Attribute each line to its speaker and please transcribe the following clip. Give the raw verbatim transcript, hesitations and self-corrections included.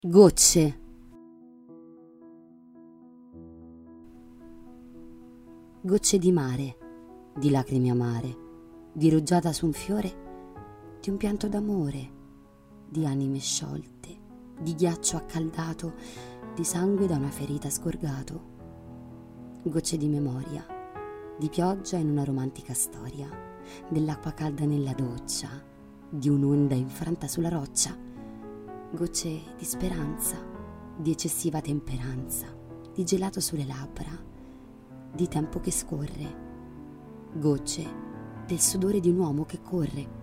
Speaker 1: Gocce. Gocce di mare, di lacrime amare, di rugiada su un fiore, di un pianto d'amore, di anime sciolte, di ghiaccio accaldato, di sangue da una ferita sgorgato. Gocce di memoria, di pioggia in una romantica storia, dell'acqua calda nella doccia, di un'onda infranta sulla roccia. Gocce di speranza, di eccessiva temperanza, di gelato sulle labbra, di tempo che scorre. Gocce del sudore di un uomo che corre